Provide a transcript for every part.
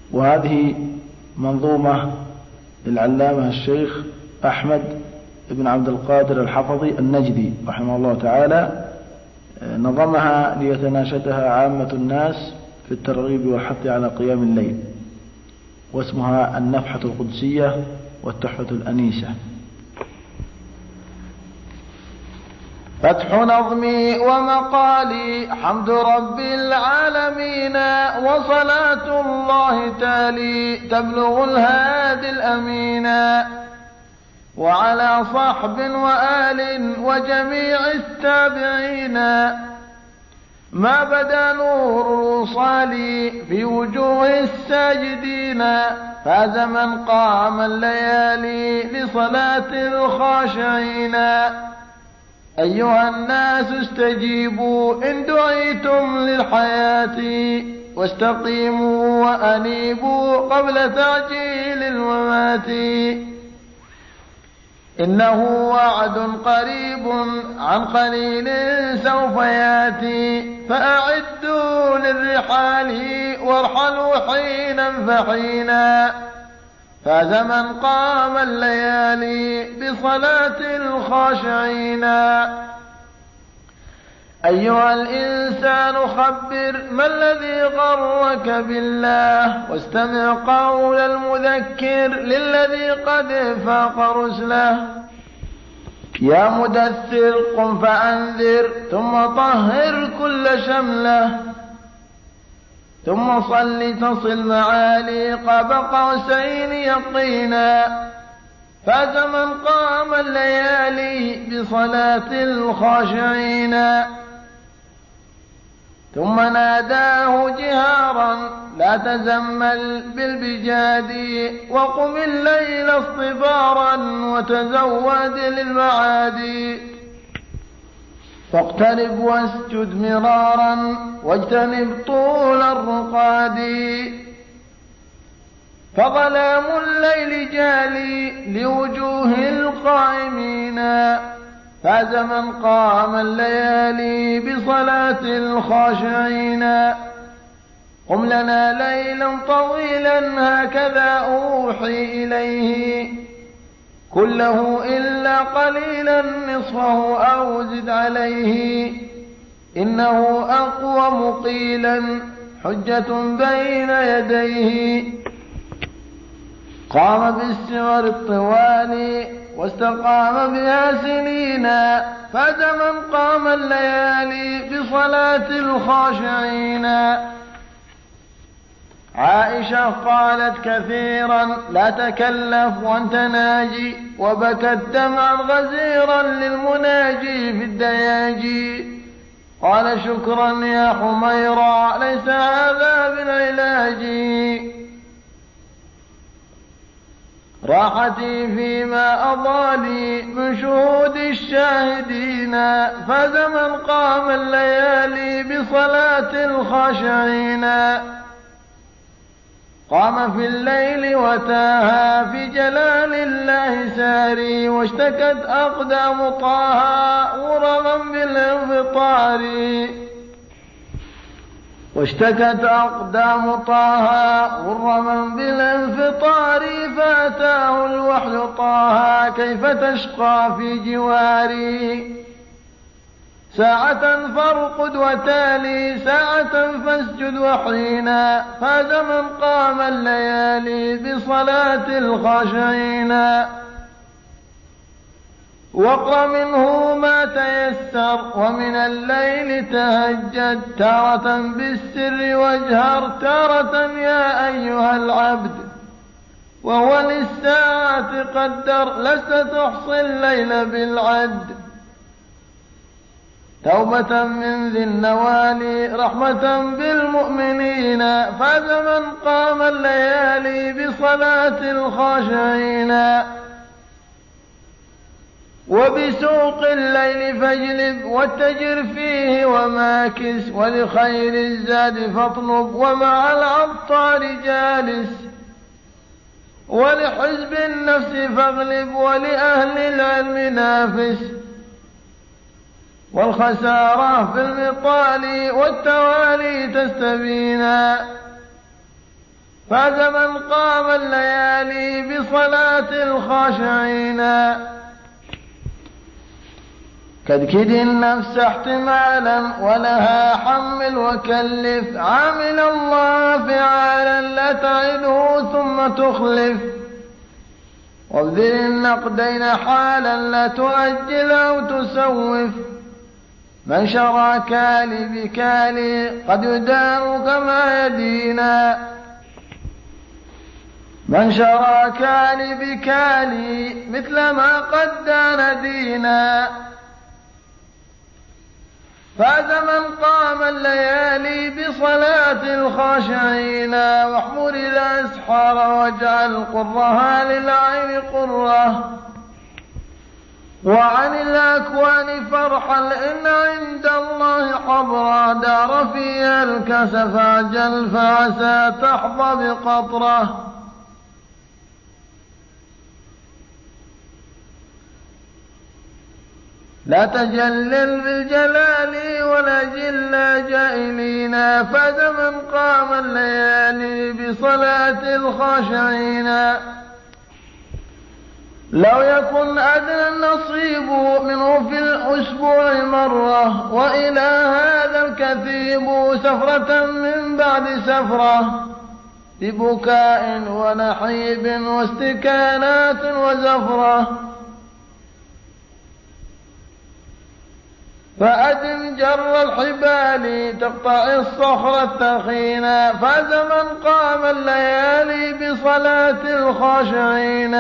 وهذه منظومة للعلامة الشيخ أحمد بن عبد القادر الحفظي النجدي رحمه الله تعالى، نظمها ليتناشدها عامة الناس في الترغيب والحث على قيام الليل، واسمها النفحة القدسية والتحفة الأنيسة. فتح نظمي ومقالي حمد رب العالمين، وصلاة الله تالي تبلغ الهادي الأمين، وعلى صحب وآل وجميع التابعين. ما بدا نور الوصال في وجوه الساجدين، فاز من قام الليالي لصلاة الخاشعين. أيها الناس استجيبوا إن دعيتم للحياة، واستقيموا وأنيبوا قبل تعجيل الممات. إنه وعد قريب عن قليل سوف يأتي، فأعدوا للرحال وارحلوا حينا فحينا. فاز من قام الليالي بصلاة الخاشعين. أيها الإنسان خبر ما الذي غرك بالله، واستمع قول المذكر للذي قد فاق رسله. يا مدثر قم فأنذر، ثم طهر كل شمله، ثم صل تصل معالي قاب قوسين يقينا. فاز من قام الليالي بصلاة الخاشعين. ثم ناداه جهارا لا تزمل بالبجاد، وقم الليل اصطبارا وتزود للمعاد. فاقترب واسجد مرارا واجتنب طول الرقاد. فظلام الليل جالي لوجوه القائمين. فاز من قام الليالي بصلاة الخاشعين. قم لنا ليلا طويلا هكذا أوحي إليه، كله إلا قليلا نصفه أو زد عليه. إنه أقوى مقيلا حجة بين يديه. قام بالسور الطوال واستقام بها سنينا. فاز من قام الليالي بصلاة الخاشعين. عائشة قالت كثيرا لا تكلف وانت ناجي، وبكت دمعا غزيرا للمناجي في الدياجي. قال شكرا يا حميرا ليس هذا بالعلاج. راحتي فيما أضالي من شهود الشاهدين. فاز من قام الليالي بصلاة الخاشعين. قام في الليل وتاها في جلال الله ساري، واشتكت أقدام طه غرما بالانفطار. واشتكت أقدام طه غرما بالانفطار. فأتاه الوحي طه كيف تشقى في جواري. ساعة فارقد وتالي ساعة فاسجد وحينا. فاز من قام الليالي بصلاة الخاشعين. واقرأ منه ما تيسر، ومن الليل تهجد، تارة بالسر واجهر تارة يا أيها العبد. وهو للساعة قدر لست تحصي الليل بالعد. توبة من ذي النوالي رحمة بالمؤمنين. فاز من قام الليالي بصلاة الخاشعين. وبسوق الليل فاجلب واتجر فيه وماكس، ولخير الزاد فاطلب ومع العطار جالس. ولحزب النفس فاغلب ولأهل العلم نافس. والخسارة في المطال والتوالي تستبينا. فاز من قام الليالي بصلاة الخاشعين. كدكد النفس احتمالا ولها حمل وكلف، عامل الله فعالا لا تعده ثم تخلف، وابذل النقدين حالا لا تؤجل أو تسوف. من شرى كالي بكالي قد يدان كما يدينا، من شرى كالي بكالي مثل ما قد دان دينا. فاز من قام الليالي بصلاة الخاشعين، واحمر الأسحار واجعل قرها للعين قرة، وعن الأكوان فرحا إن عند الله حضرا، دار فيها الكسف أجل فعسى تحظى بقطرة. لا تجلل بالجلال ولا جل جائلين، فاز من قام الليالي بصلاة الخاشعين. لو يكن أدنى النصيب منه في الأسبوع مرة، وإلى هذا الكثيب سفرة من بعد سفرة، ببكاء ونحيب واستكانات وزفرة. فأدم جر الحبال تقطع الصخر الثخينا، فاز من قام الليالي بصلاة الخاشعين.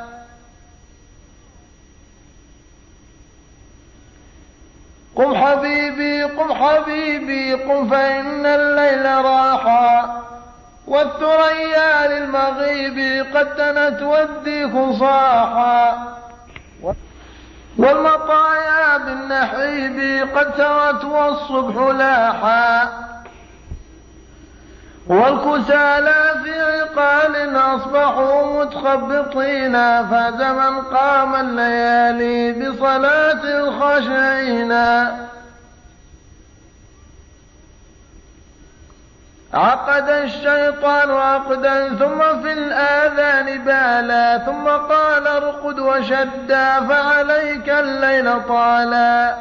قم حبيبي قم حبيبي قم فإن الليل راحا، والثريا للمغيب قد دنت والديك صاحا، والمطايا بالنحيب قد سرت والصبح لاحا، والكسالى في عقال أصبحوا متخبطين. فاز من قام الليالي بصلاة الخاشعين. عقد الشيطان عقدا ثم في الآذان بالا، ثم قال ارقد وشدا فعليك الليل طالا،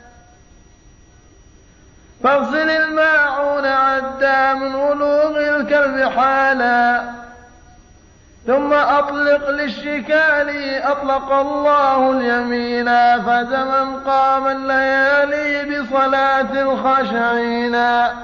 فاغسل الماعون عدا من ولوغ الكلب حالا، ثم أطلق للشكال أطلق الله اليمين. فاز من قام الليالي بصلاة الخاشعين.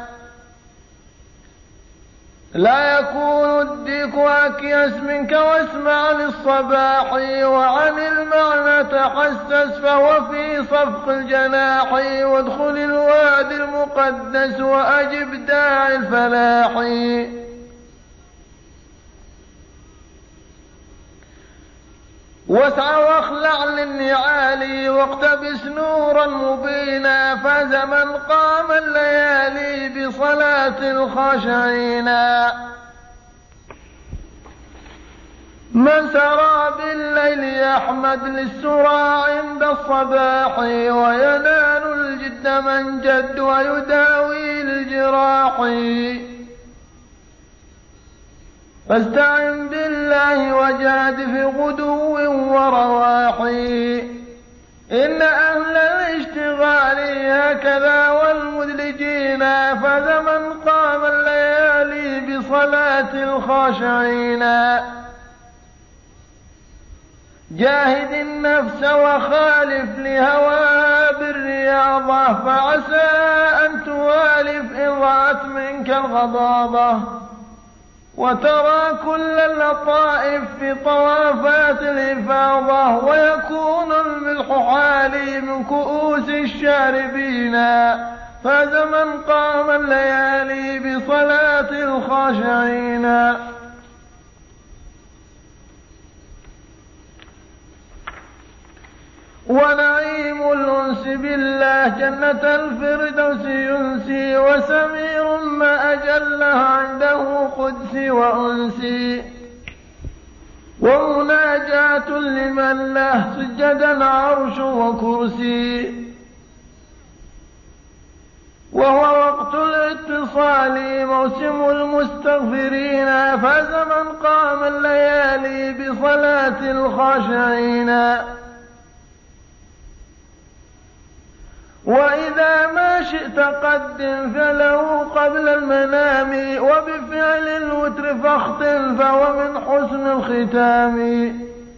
لا يكون الديك أكيس منك واسمع للصباح، وعن المعنى تحسس فهو في صفق الجناح، وادخل الوادي المقدس وأجب داعي الفلاح. واسع واخلع للنعال واقتبس نورا مبينا، فاز من قام الليالي بصلاة الخاشعين. من سرى بالليل يحمد للسرى عند الصباح، وينال الجد من جد ويداوي الجراح. فاستعن بالله وجاهد في غدو ورواح، إن أهل الاشتغال هكذا والمدلجين. فاز من قام الليالي بصلاة الخاشعين. جاهد النفس وخالف لهواها بالرياضة، فعسى أن توالف إن ضاعت منك الغضاضة، وترى كل اللطائف في طوافات الإفاضة، ويكون الملح حالي من كؤوس الشاربين. فاز من قام الليالي بصلاة الخاشعين. ونعيم الأنس بالله جنة الفردوس ينسي، وسمير ما أجلها عنده قدسي وأنسي، ومناجاة لمن له سجدا عرش وكرسي. وهو وقت الاتصال موسم المستغفرين، فاز من قام الليالي بصلاة الخاشعين. وإذا ما شئت قدم فله قبل المنام، وبفعل الوتر فاختم فهو من حسن الختام.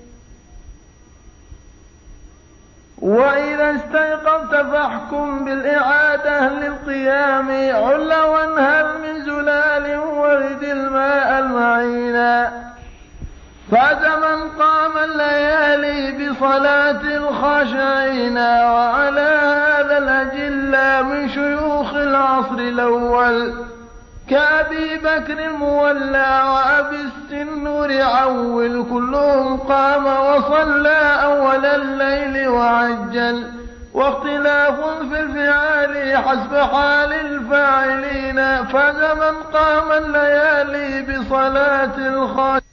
وإذا استيقظت فاحكم بالإعادة للقيام، عل وانهل من زلال ورد الماء المعينا. فاز من قام الليالي بصلاة الخاشعين. وعلى هذا الأجل من شيوخ العصر الأول كأبي بكر المولى وأبي السنور عول، كلهم قام وصلى أول الليل وعجل، واختلاف في الفعال حسب حال الفاعلين. فاز من قام الليالي بصلاة الخاشعين.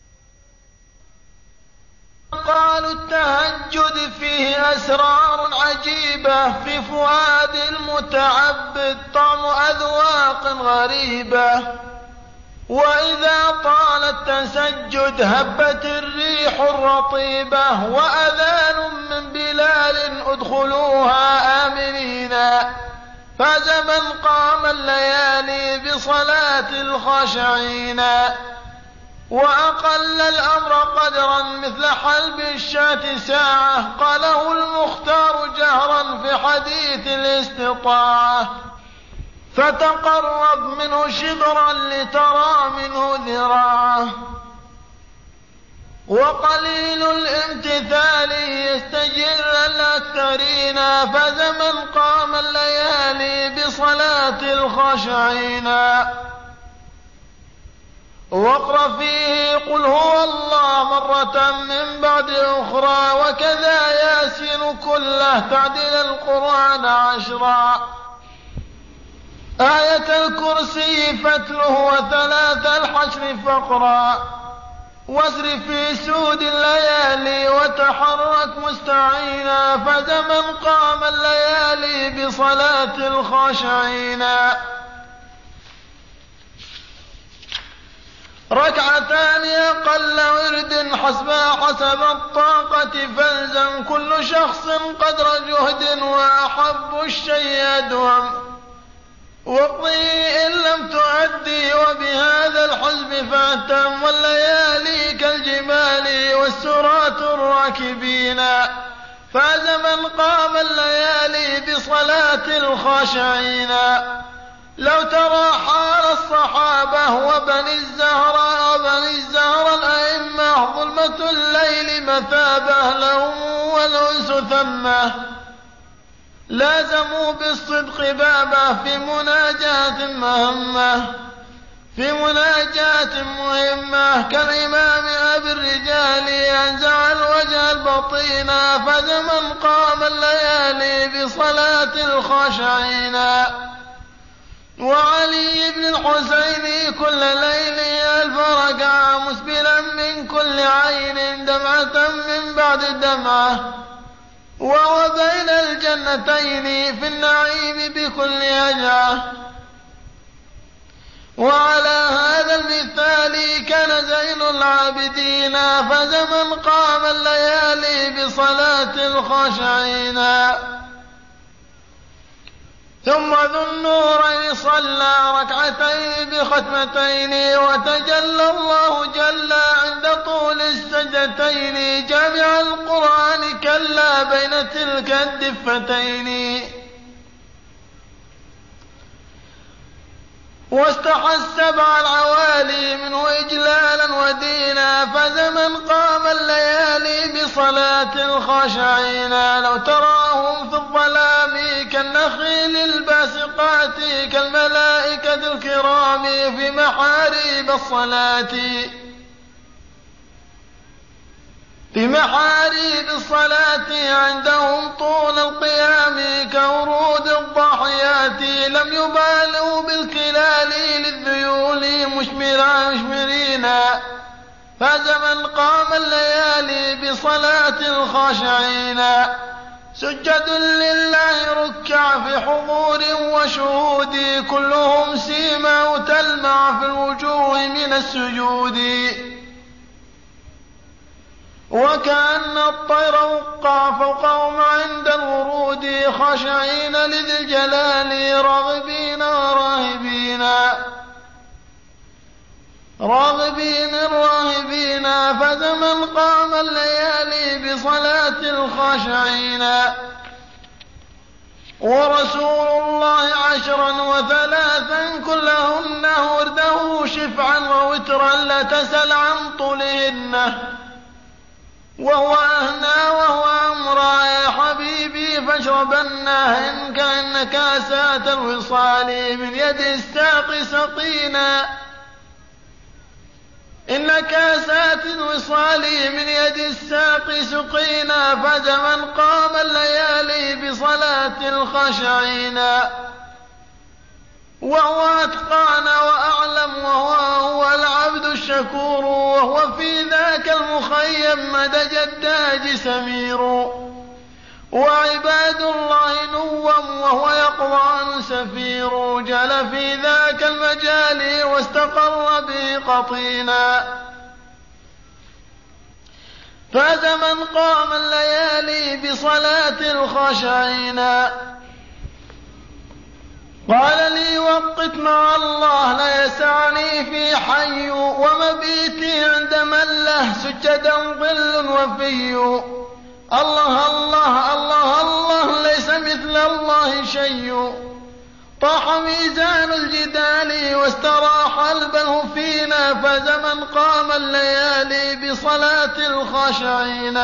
قالوا التهجد فيه أسرار عجيبة، في فؤاد المتعبد طعم أذواق غريبة. وإذا طال التسجد هبت الريح الرطيبة، وأذان من بلال ادخلوها آمنين. فاز من قام الليالي بصلاة الخاشعين. وأقل الأمر قدرا مثل حلب الشاة ساعة، قاله المختار جهرا في حديث الاستطاعة. فتقرب منه شبرا لترى منه ذراعه، وقليل الامتثال يستجر الأكثرين. فاز من قام الليالي بصلاة الخاشعين. واقرأ فيه قل هو الله مرة من بعد أخرى، وكذا ياسين كله تعدل القرآن 10. آية الكرسي فتله وثلاث الحشر فقرا، واسر في سود الليالي وتحرك مستعينا. فاز من قام الليالي بصلاة الخاشعين. ركعتان أقل ورد حسب الطاقة، فالزم كل شخص قدر جهد، وأحب الشيء أدوم واقضي إن لم تؤدي، وبهذا الحزب فاهتم. والليالي كالجبال والسرات الراكبين. فاز من قام الليالي بصلاة الخاشعين. لو ترى حال الصحابة وبني الزهراء الأئمة، ظلمة الليل مثابة لهم والأنس ثمه. لازموا بالصدق بابه في مناجاة مهمة كالإمام أبي الرجال ينزع الوجه البطين. فاز من قام الليالي بصلاة الخاشعين. وعلي بن الحسين كل ليل 1000 ركعة، مسبلا من كل عين دمعة من بعد دمعة، وهو بين الجنتين في النعيم بكل هجعة. وعلى هذا المثال كان زين العابدين. فاز من قام الليالي بصلاة الخاشعين. ثم ذو النورين صلى ركعتين بختمتين، وتجلى الله جل عند طول السجدتين، جامع القرآن كلا بين تلك الدفتين. واستحى السبع العوالي منه إجلالا ودينا. فاز من قام الليالي بصلاة الخاشعين. لو تراهم في الظلام كالنخيل الباسقات، كالملائكة الكرام في محاريب الصلاة عندهم طول القيام كورود الضاحيات. لم يبالوا بالكلال للذيول مشمرين. فاز من قام الليالي بصلاة الخاشعين. سجد لله ركع في حضور وشهود كلهم سيما تلمع في الوجوه من السجود وكأن الطير وقع فوقهم عند الورود خاشعين لذي الجلال راغبين راهبين فزمن قام الليالي بصلاة الخاشعين ورسول الله 10 و3 كلهن ورده شفعا ووترا لا تسل عن طولهن وهو أهنى وهو أمرى يا حبيبي فاشربنه إن كأن كاسات الوصال من يد الساق سقينا إن كاسات الوصال من يد الساق سقينا فزمن قام الليالي بصلاة الخاشعين وهو أتقانا وأعلم وهو العبد الشكور وهو في ذاك المخيم مدج الداج سمير وعباد الله نوم وهو يقظان سفير جل في ذاك المجال واستقر به قطينا فزمن قام الليالي بصلاة الخاشعين قال لي وقت مع الله لا يسعني في حي ومبيتي عند من له سجدا ظل وفي الله الله الله الله ليس مثل الله شيء طاح ميزان الجدال واستراح البله فينا فزمن قام الليالي بصلاة الخاشعين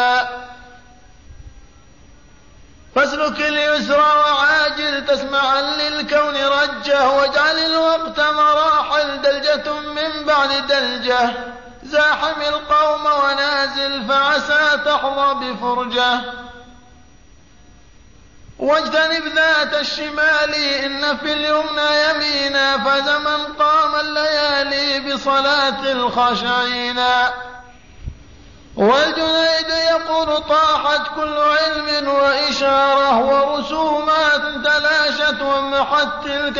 فاسلك اليسرى وعاجل تسمعا للكون رجه واجعل الوقت مراحل دلجة من بعد دلجة زاحم القوم ونازل فعسى تحظى بفرجة واجتنب ذات الشمال إن في اليمنى يمينا فزمن قام الليالي بصلاة الخاشعين والجنيد يقول طاحت كل علم وإشارة ورسومات تلاشت ومحت تلك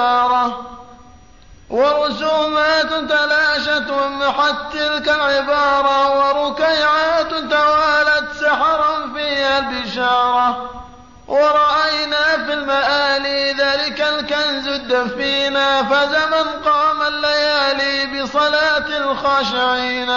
العبارة وركيعات توالت سحرا فيها البشارة ورأينا في المآلي ذلك الكنز الدفينا فزمن قام الليالي بصلاة الخاشعين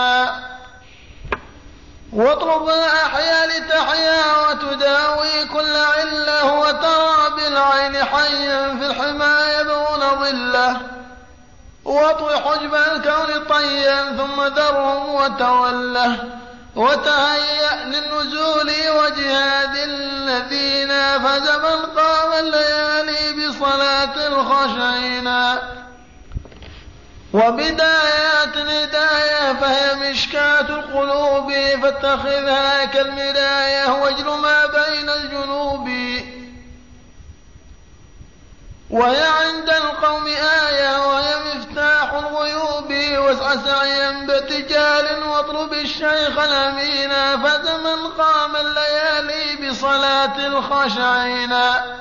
واطلب الأحيا لتحيا وتداوي كل علة وترى بالعين حيا في الحمى يبغون ظله واطوي حجب الكون طيا ثم ذرهم وتوله وتهيأ للنزول وجهاد الذين فزمن قام الليالي بصلاة الخاشعين وبدايات الهداية فهي مشكاة القلوب فاتخذها كالمراية واجل ما بين الجنوب وهي عند القوم آية وهي مفتاح الغيوب واسع سعيا باتجال واطلب الشيخ الأمين فزمن قام الليالي بصلاة الخاشعين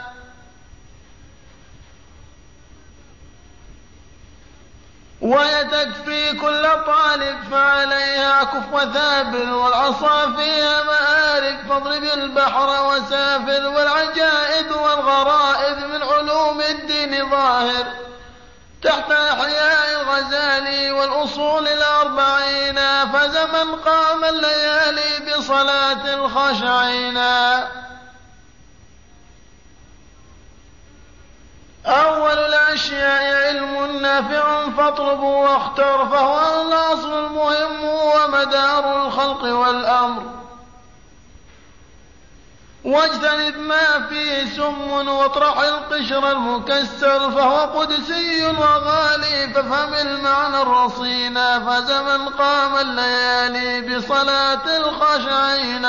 وهي تكفي كل طالب فعليها كف ثابر والعصا فيها مآرب فاضرب البحر وسافر والعجائب والغرائب من علوم الدين ظاهر تحت إحياء الغزالي والأصول 40 فزمن قام الليالي بصلاة الخاشعين أول الأشياء علم نافع فاطلبوا واختر فهو الأصل المهم ومدار الخلق والأمر واجتنب ما فيه سم واطرح القشر المكسر فهو قدسي وغالي فافهم المعنى الرصين فزمن قام الليالي بصلاة الخاشعين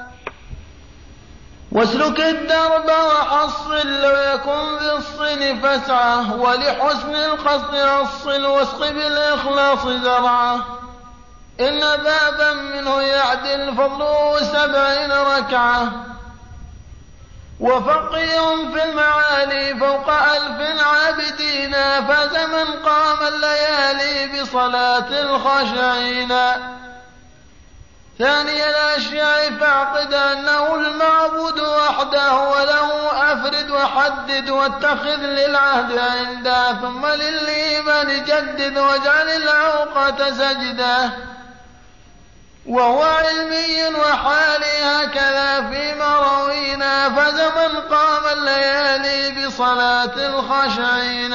واسلك الدرب وحصل لو يكن ذي الصن فسعه ولحسن القصد أصل واسق بالإخلاص زرعه إن بابا منه يعدل فضله 70 ركعة وفقيه في المعالي فوق 1000 عابدين فاز من قام الليالي بصلاة الخاشعين. ثاني الأشياء فاعقد أنه المعبود وحده وله أفرد وحدد واتخذ للعهد عنده ثم للإيمان جدد واجعل الأوقات سجده. وهو علمي وحالي هكذا فيما روينا فاز من قام الليالي بصلاة الخاشعين.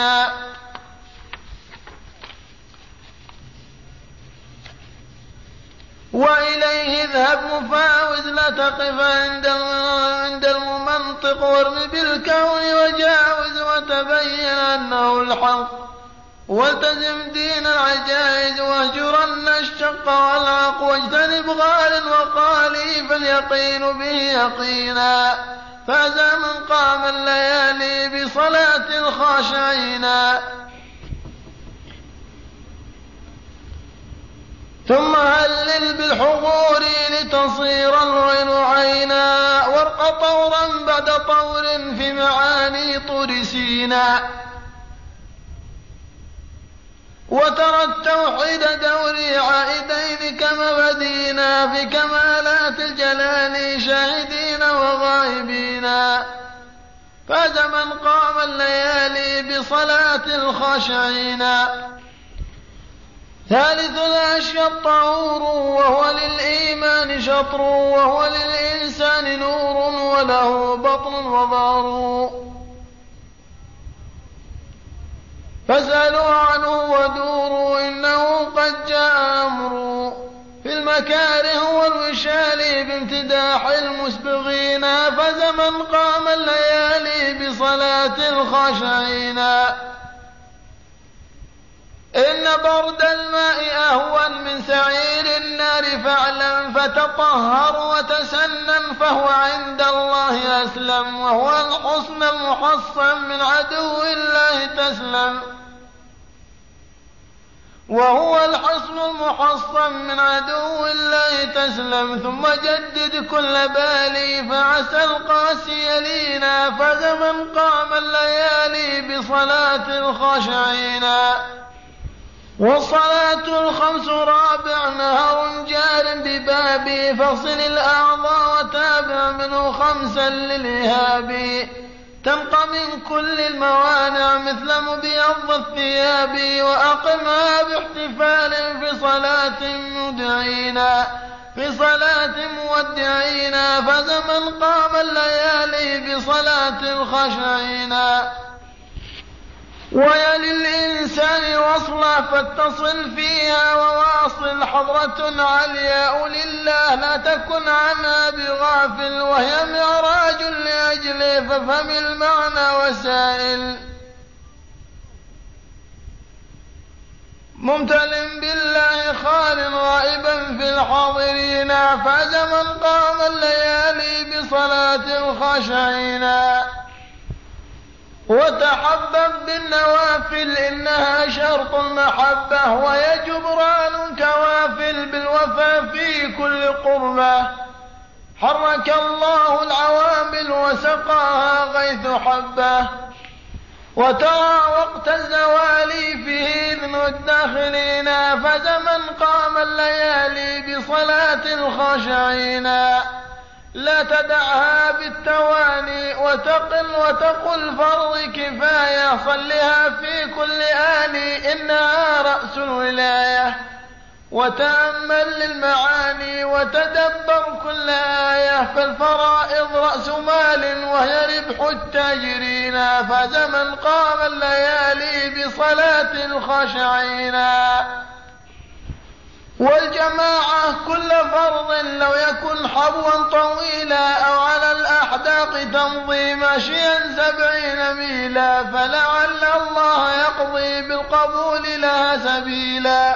وإليه اذهب مفاوز لا تقف عند المنطق وارم بالكون وجاوز وتبين أنه الحق والتزم دين العجائز واهجرن الشق والعق واجتنب غال وقالي فاليقين به يقينا فاز من قام الليالي بصلاة الخاشعين. ثم هلل بالحضور لتصير العين عينا وارق طورا بعد طور في معاني طور سينا وترى التوحيد دوري عائدين كمبدينا في كمالات الجلال شاهدين وغائبين فاز من قام الليالي بصلاة الخاشعين. ثالث الأشياء الطهور وهو للإيمان شطر وهو للإنسان نور وله بطن وظهر فاسألوا عنه ودوروا إنه قد جاء أمر في المكاره والوشال بامتداح المسبغين فاز من قام الليالي بصلاة الخاشعين. إن برد الماء أهون من سعير النار فاعلم فتطهر وتسنن فهو عند الله أسلم وهو الحصن المحصن من عدو الله تسلم وهو الحصن المحصن من عدو الله تسلم. ثم جدد كل بالي فعسى القاسي يلينا فاز من قام الليالي بصلاة الخاشعين. والصلاة الخمس رابع نهر جار ببابي فاصل الأعضاء وتابع منه 5 للإهاب تنقى من كل الموانع مثل مبيض الثياب وأقمها باحتفال في صلاة مدعينا في صلاة مودعينا فاز من قام الليالي بصلاة الخاشعين. ويلي الإنسان وصله فاتصل فيها وواصل حضرة علياء لله لا تكن عنها بغافل وهي معراج لأجله فافهم المعنى وسائل ممتل بالله خال غائبا في الحاضرين فاز من قام الليالي بصلاة الخاشعين. وتحبب بالنوافل إنها شرط المحبة وهي جبران كوافل بالوفا في كل قربة حرك الله العوامل وسقاها غيث حبة. وترى وقت الزوال فيه إذن الداخلين فاز من قام الليالي بصلاة الخاشعين. لا تدعها بالتواني وتقل فرض كفاية صلها في كل آن إنها رأس الولاية وتأمل للمعاني وتدبر كل آية فالفرائض رأس مال وهي ربح التاجرين فاز من قام الليالي بصلاة الخاشعين. والجماعة كل فرض لو يكن حبوا طويلا أو على الأحداق تمضي ماشيا 70 ميلا فلعل الله يقضي بالقبول لها سبيلا.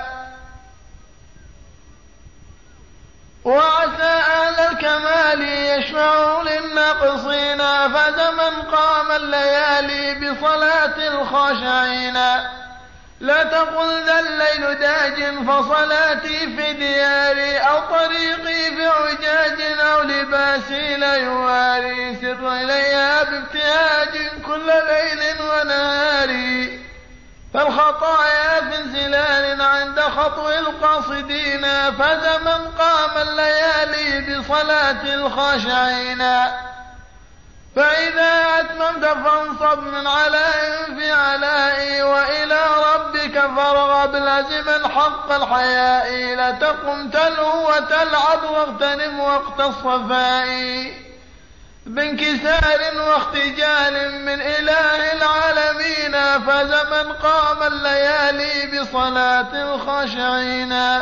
وعسى أهل الكمال يشفعوا للناقصين فاز من قام الليالي بصلاة الخاشعين. لا تقل ذا الليل داج فصلاتي في دياري أو طريقي في عجاج أو لباسي لا يواري سر إليها بابتهاج كل ليل ونهاري فالخطايا في انزلال عند خطو القاصدين فزمن قام الليالي بصلاة الخاشعين فإذا أتممت فانصب من علاء في علائي وإلى ربك فارغب لازما حق الحياء لا تقم تلهو وتلعب واغتنم وقت الصفاء بانكسار واختجال من إله العالمين فزمن قام الليالي بصلاة الخاشعين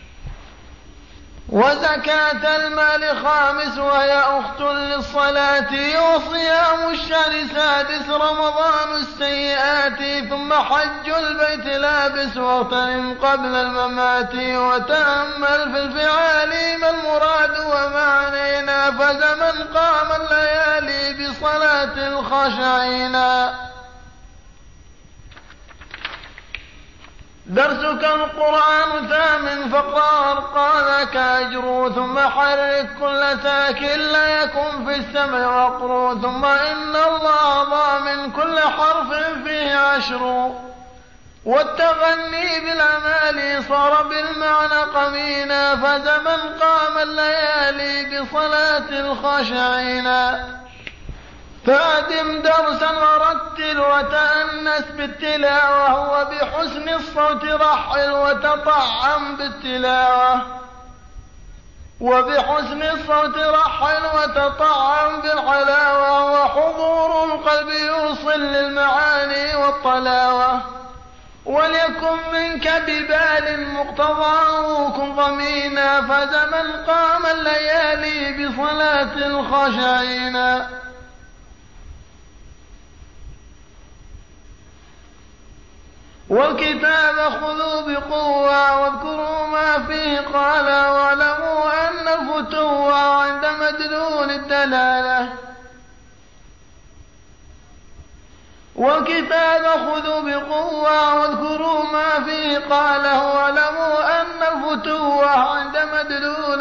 وزكاة المال خامس وهي أخت للصلاة وصيام الشهر سادس رمضان السيئات ثم حج البيت لابس واغتنم قبل الممات وتأمل في الفعال ما المراد وما عنينا فزمن قام الليالي بصلاة الخاشعين درسك القرآن ثامن فاقرأ أرقانك أجر ثم حرك كل ساكن لا يكن في السمع وقر ثم إن الله ضامن كل حرف فيه عشر والتغني بالأمال صار بالمعنى قمينا فزمن قام الليالي بصلاة الخاشعين فأدم درسا ورتل وتأنس بالتلاوة وبحسن الصوت رحل وتطعم بالتلاوة وبحسن الصوت رحل وتطعم بالحلاوة وحضور القلب يوصل للمعاني والطلاوة وليكن منك ببال مقتضاه كن ضمينا فزمن قام الليالي بصلاة الخاشعين والكتاب خذوا بقوة واذكروا ما فيه قال واعلموا أن الفتوى عند مدلول الدلالة والكتاب خذوا بقوة واذكروا ما فيه قال واعلموا أن الفتوى عند مدلول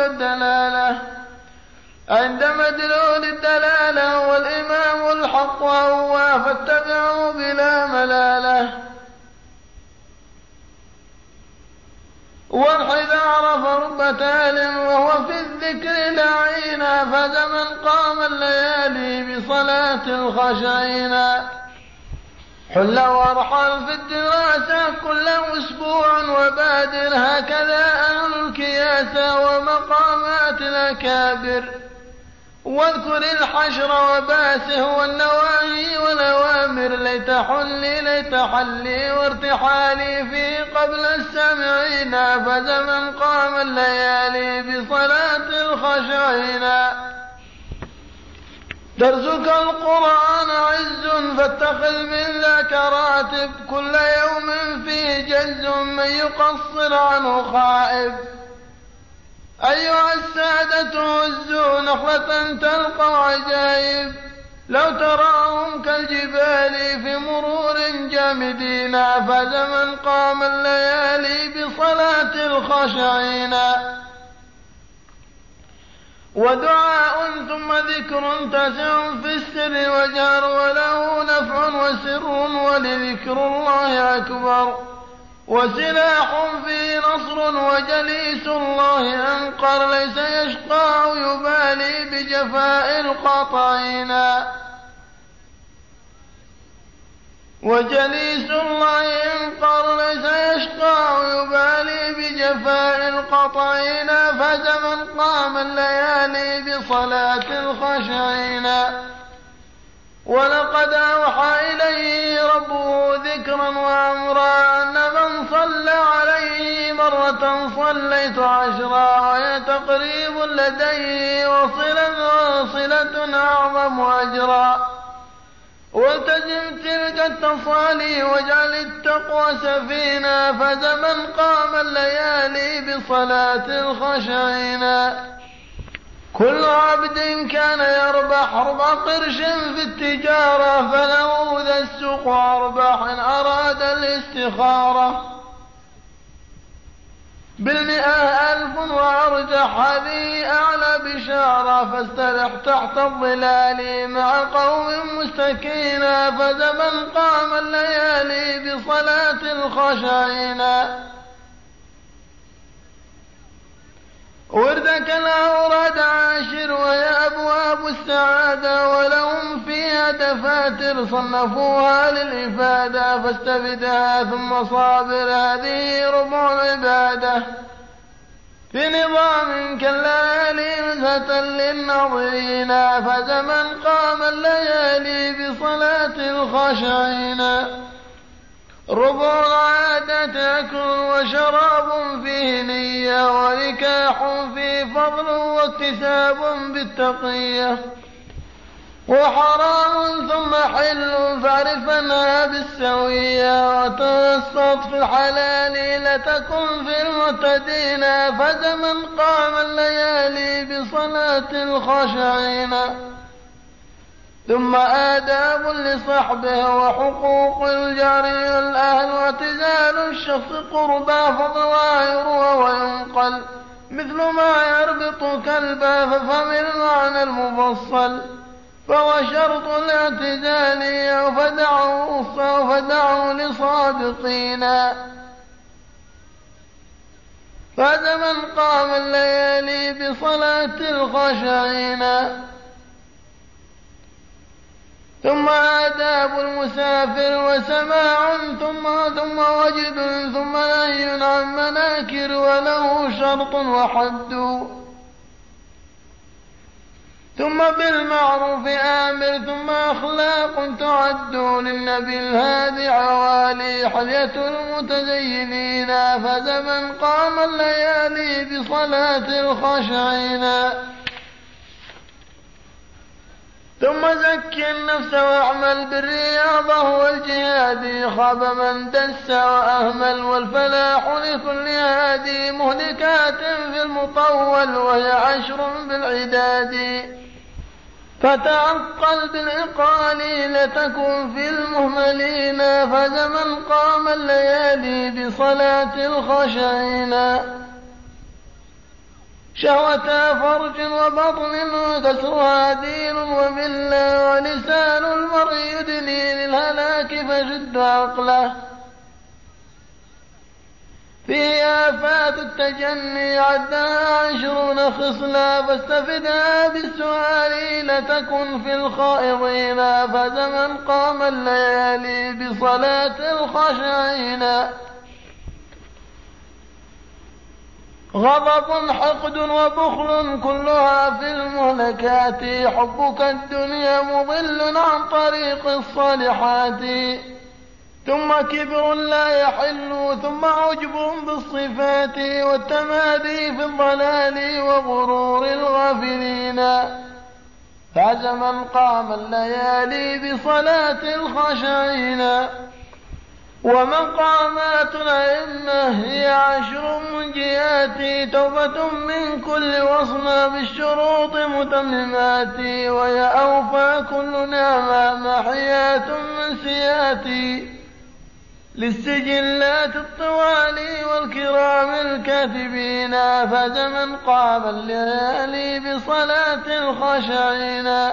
الدلالة والإمام الحق هو فاتبعوا بلا ملالة والحذار فرب تال وهو في الذكر لعينا فزمن قام الليالي بصلاة الخشعين حل وارحل في الدراسة كل أسبوع وبادر هكذا أهل الكياسة ومقامات الأكابر واذكر الحشر وباسه والنواهي والأوامر ليت حلي وارتحالي في قبل السامعين فزمن قام الليالي بصلاة الخشعين درسك القرآن عز فاتخذ من ذاك راتب كل يوم فيه جز من يقصر عنه خائب أيها السادة هزوا نخلة تلقوا عجائب لو تراهم كالجبال في مرور جامدين فزمن قام الليالي بصلاة الخاشعين ودعاء ثم ذكر تسع في السر وجهر وله نفع وسر ولذكر الله أكبر وسلاح فيه نصر وجليس الله أنقر ليس يشقى يبالي بجفاء القطعين وجليس الله أنقر ليس يشقى يبالي بجفاء القطعين فزمن قام الليالي بصلاة الخشعين ولقد أوحى إليه ربه ذكرا وأمرا أن من صلى عليه مرة صليت عشرا وهي تقريب لديه وصلة أعظم أجرا والتزم تلك التصالي واجعل التقوى سفينا فزمن قام الليالي بصلاة الخشعين كل عبد كان يربح 4 قرش في التجارة، فله ذا السوق أرباح إن أراد الاستخارة. ب100,000 وأرجح، هذه أعلى بشارة، فاسترح تحت الظلال مع قوم مستكينا، فزمن قام الليالي بصلاة الخشعين. وردك الأوراد 10 وهي أبواب السعادة، ولهم فيها دفاتر صنفوها للإفادة، فاستفدها ثم صابر، هذه ربع العبادة في نظام كالليالي نزهة للناظرين، فزمن قام الليالي بصلاة الخاشعين. ربع العادة أكل وشراب فيه نية، ونكاح فيه فضل واكتساب بالتقية، وحرام ثم حل فاعرفنها بالسوية، وتوسط في الحلال لتكن في المعتدين، فزمن قام الليالي بصلاة الخاشعين. ثم آداب لصحبه وحقوق الجار والأهل، واعتزال الشخص قربا فظواهر وينقل، مثل ما يربط كلبا ففهم المعنى المفصل، فهو شرط الاعتزال، فدعوا لصادقين. فزمن قام الليالي بصلاة الخاشعين. ثم آداب المسافر وسماع، ثم وجد، ثم نهي عن مناكر، وله شرط وحد، ثم بالمعروف آمر، ثم أخلاق تعد، للنبي الهادي عوالي حلية المتدينين، فزمن قام الليالي بصلاة الخاشعين. ثم زك النفس واعمل بالرياضة والجهاد، خاب من دس وأهمل، والفلاح لكل هادي، مهلكات في المطول وهي 10 بالعداد، فتعقل بالعقال لتكن في المهملين، فزمن قام الليالي بصلاة الخاشعين. شهوة فرج وبطن وكسرها دين وملة، ولسان المرء يدني للهلاك فشد عقله، في آفات التجني عدها 20 خصلة، فاستفدها بالسؤال لتكن في الخائضين، فزمن قام الليالي بصلاة الخاشعين. غضب حقد وبخل كلها في المهلكات، حبك الدنيا مضل عن طريق الصالحات، ثم كبر لا يحل، ثم عجب بالصفات، والتمادي في الضلال وغرور الغافلين، فزمن قام الليالي بصلاة الخاشعين. ومقامات الأئمة هي 10 منجيات، توبة من كل وصمة بالشروط متممات، وهي أوفى كل نعمة محيات منسيات، للسجلات الطوال والكرام الكاتبين، فزمن قام الليالي بصلاة الخاشعين.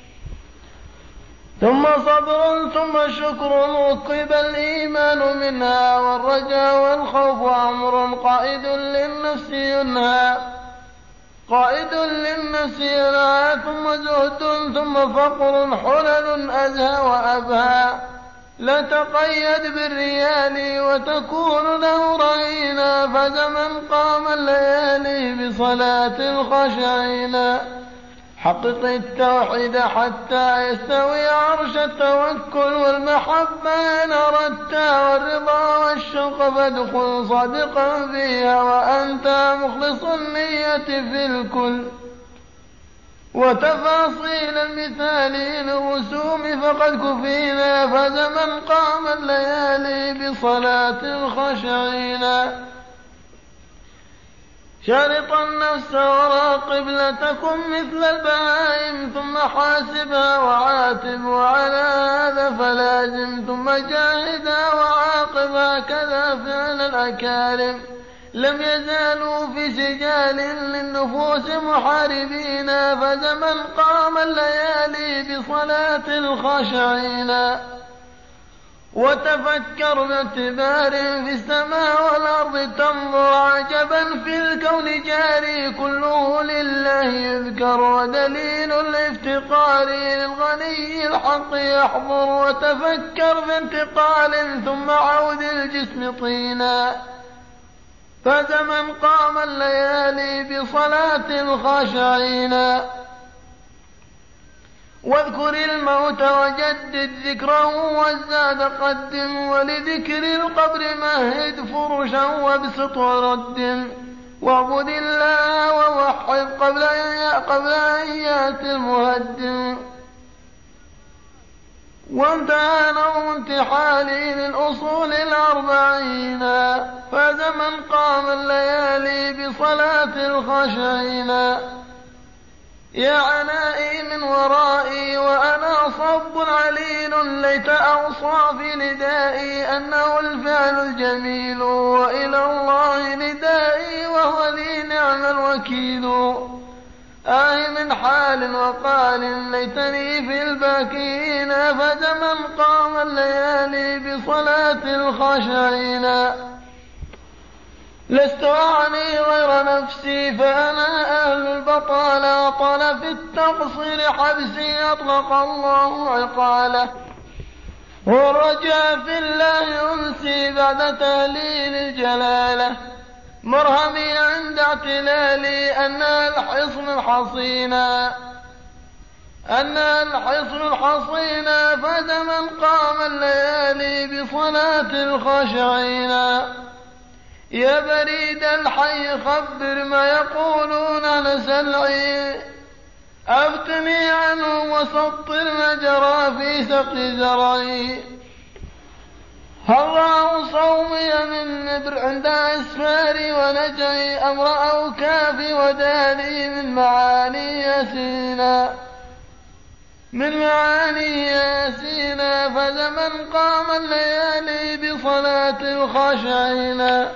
ثم صبر ثم شكر، وقب الإيمان منها، والرجاء والخوف أمر قائد للنفس ينهى، ثم زهد ثم فقر، حلل أزهى وأبهى، لا تقيد بالريال وتكون له رهينا، فزمن قام الليالي بصلاة الخاشعين. حقق التوحيد حتى يستوي عرش التوكل والمحبة إن أردت، والرضا والشوق فادخل صادقا فيها، وأنت مخلص النية في الكل، وتفاصيل المثال للرسوم فقد كفينا، فزمن قام الليالي بصلاة الخاشعين. شرط النفس وراقب لا تكن مثل البهائم ثم حاسبها وعاتب وعلى هذا فلازم ثم جاهدها وعاقبها كذا فعل الأكارم لم يزالوا في سجال للنفوس محاربين فزمن قام الليالي بصلاة الخاشعين وتفكر باعتبار في السماء والأرض تنظر عجبا في الكون جاري كله لله يذكر ودليل الافتقار للغني الحق يحضر وتفكر بانتقال ثم عود الجسم طينا فزمن قام الليالي بصلاة الخاشعين واذكر الموت وجدد ذكره والزاد قدم ولذكر القبر مهد فرشا وابسط وردم واعبد الله ووحد قبل أن يأتي المهدم وانتهى نوم انتحالي للأصول الأربعين فزمن قام الليالي بصلاة الخاشعين يا عنائي من ورائي وأنا صب عليل ليت أوصافي ندائي أنه الفعل الجميل وإلى الله ندائي وهو لي نعم الوكيل من حال وقال ليتني في الباكين فزمن قام الليالي بصلاة الخاشعين لست أعني غير نفسي فأنا أهل البطالة طال في التقصير حبسي أطلق الله عقاله والرجاء في الله أنسي بعد تهليل الجلالة مرهمي عند اعتلالي أنها الحصن الحصين فزمن قام الليالي بصلاة الخاشعين يا بريد الحي خبر ما يقولون لسلعي أفتني عنه وسطر ما جرى في سقي زرعي هرعوا صومي من نبر عند أسفاري ونجعي أمر أوكافي ودالي من معاني ياسينا فزمن قام الليالي بصلاة الخاشعين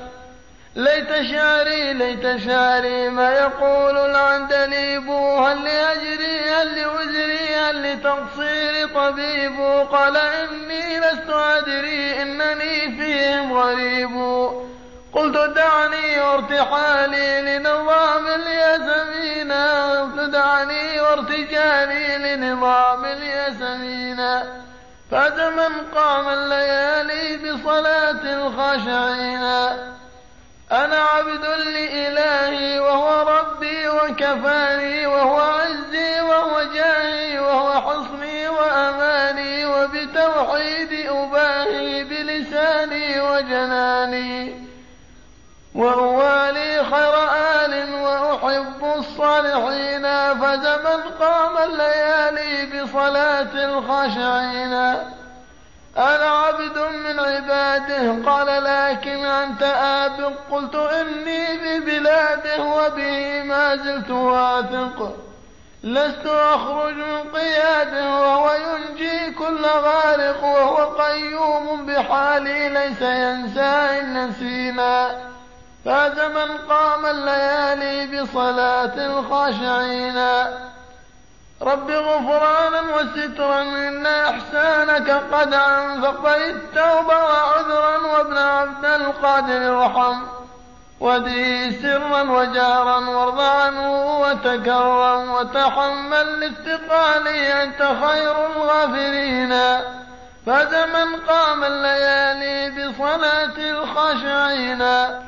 ليت شعري ما يقول العندليب هل لأجري هل لوزري هل لتقصير طبيب قال إني لست أدري إنني فيهم غريب قلت دعني وارتحالي لنظام الياسمين قلت دعني وارتجالي لنظام الياسمين فزمن قام الليالي بصلاة الخاشعين أنا عبد لإلهي وهو ربي وكفاني وهو عزي وهو جاهي وهو حصني وأماني وبتوحيد أباهي بلساني وجناني وأوالي خير آل وأحب الصالحين فزمن قام الليالي بصلاة الخاشعين أنا عبد من عباده قال لكن أنت آب قلت إني ببلاده وبه ما زلت واثق لست أخرج من قياده وهو ينجي كل غارق وهو قيوم بحالي ليس ينسى إن نسينا فزمن قام الليالي بصلاة الخاشعين رب غفرانا وسترا إن إحسانك قد فاقبل التوبة وعذرا وابن عبد القادر ارحم ودي سرا وجهرا وارض عنه وتكرم وتحمل لافتقالي أنت خير الغافرين فزمن قام الليالي بصلاة الخاشعين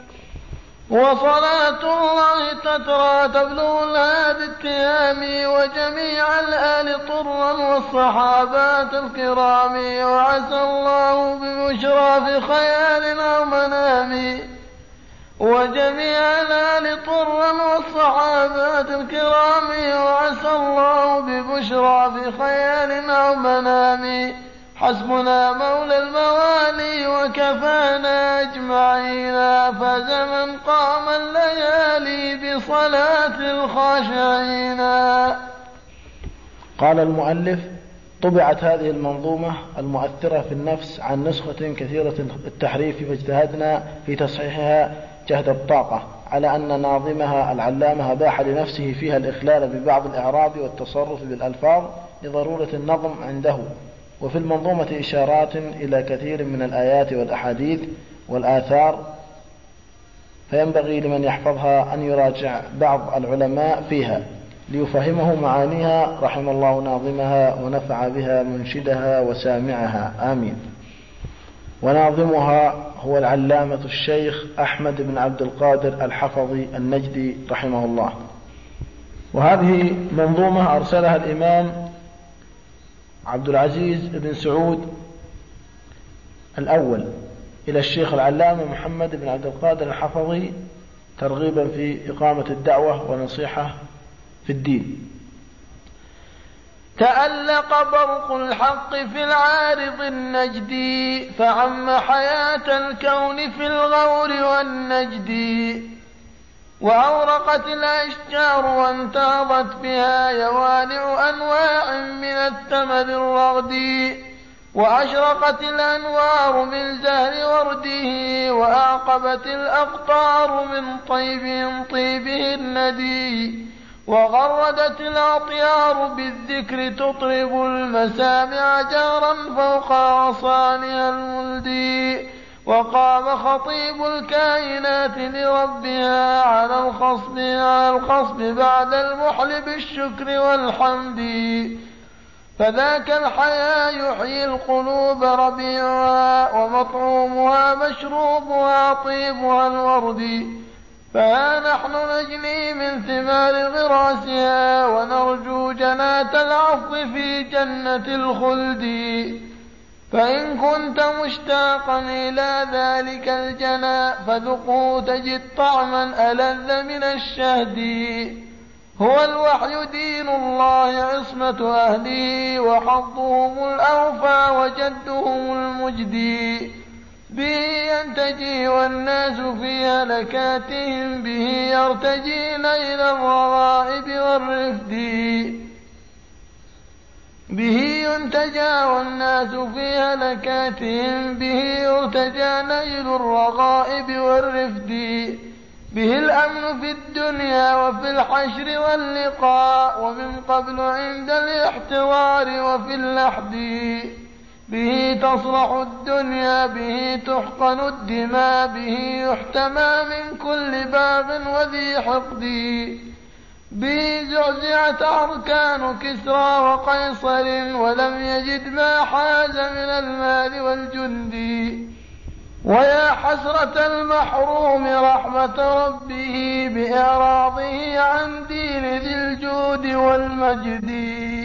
وصلاة الله تترى تبلغ الهادي التهامي وجميع الآل طرا والصحابات الكرام وعسى الله ببشرى في خيال أو منام وجميع الآل طرا والصحابات الكرام وعسى الله ببشرى في خيال أو منام حسبنا مولى الموالي وكفانا أجمعين فزمن قام الليالي صلاة الخاشعين. قال المؤلف: طبعت هذه المنظومة المؤثرة في النفس عن نسخة كثيرة التحريف، فاجتهدنا في تصحيحها جهد الطاقة، على أن ناظمها العلامة أباح لنفسه فيها الإخلال ببعض الإعراب والتصرف بالألفاظ لضرورة النظم عنده. وفي المنظومة إشارات إلى كثير من الآيات والأحاديث والآثار، فينبغي لمن يحفظها أن يراجع بعض العلماء فيها ليفهمه معانيها، رحم الله ناظمها ونفع بها منشدها وسامعها، آمين. وناظمها هو العلامة الشيخ أحمد بن عبد القادر الحفظي النجدي رحمه الله. وهذه منظومة أرسلها الإمام عبد العزيز بن سعود الأول إلى الشيخ العلامة محمد بن عبد القادر الحفظي ترغيبا في إقامة الدعوة ونصيحة في الدين. تألق برق الحق في العارض النجدي، فعم حياة الكون في الغور والنجد. وأورقت الأشجار وانتهضت بها يوالع أنواع من الثمر الرغد. وأشرقت الأنوار من زهر ورده، وأعقبت الأقطار من طيبه الندي. وغردت الأطيار بالذكر تطرب المسامع جهرا فوق أغصانها الملدي. وقام خطيب الكائنات لربها على الخصب بعد المحل بالشكر والحمد. فذاك الحياة يحيي القلوب ربيعها، ومطعومها مشروبها طيبها الورد. فها نحن نجني من ثمار غراسها، ونرجو جنات العفو في جنة الخلد. فإن كنت مشتاقا إلى ذلك الجناء، فذقه تجد طعما ألذ من الشهد. هو الوحي دين الله عصمة أهله، وحظهم الأوفى وجدهم المجدي. به ينتجي والناس في هلكاتهم، به يرتجين إلى الرغائب والرفد. به ينتجى والناس في هلكاتهم، به يرتجى نيل الرغائب والرفد. به الأمن في الدنيا وفي الحشر واللقاء، ومن قبل عند الاحتضار وفي اللحد. به تصلح الدنيا، به تحقن الدماء، به يحتمى من كل باب وذي حقد. به زعزعت أركان كسرى وقيصر، ولم يجد ما حاز من المال والجند. ويا حسرة المحروم رحمة ربه بإعراضه عن دين ذي الجود والمجد.